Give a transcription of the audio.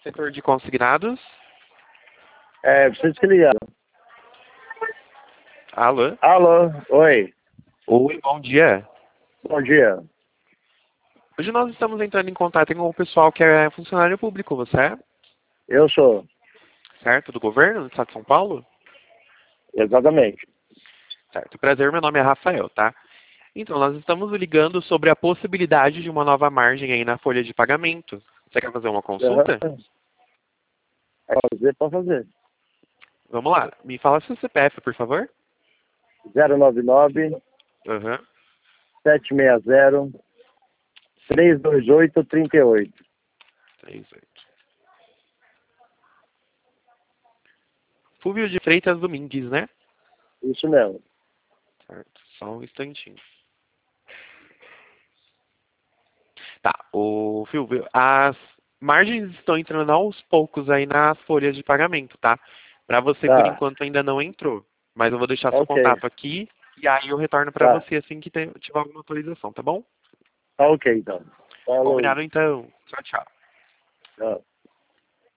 Setor de consignados. Preciso que ligar. Alô? Alô, oi, Oi, bom dia. bom dia. Hoje nós estamos entrando em contato com o pessoal que é funcionário público, você é? Eu sou, Certo? Do governo do estado de São Paulo? exatamente. Certo. Prazer, meu nome é Rafael, tá? Então, nós estamos ligando sobre a possibilidade de uma nova margem aí na folha de pagamento. Você quer fazer uma consulta? Aham. Pode fazer. Vamos lá. Me fala seu CPF, por favor. 099 Aham. 760 328 38. 38. Fúvio de Freitas Domingues, né? Isso mesmo. Certo. Só um instantinho. Tá. O Silvio, as margens estão entrando aos poucos aí nas folhas de pagamento, tá? Para você, por Tá, enquanto, ainda não entrou. Mas eu vou deixar seu ok. contato aqui e aí eu retorno para Tá, você assim que tiver alguma atualização, tá bom? tá ok então. Falou. Combinado então. Tchau, tchau. Tchau.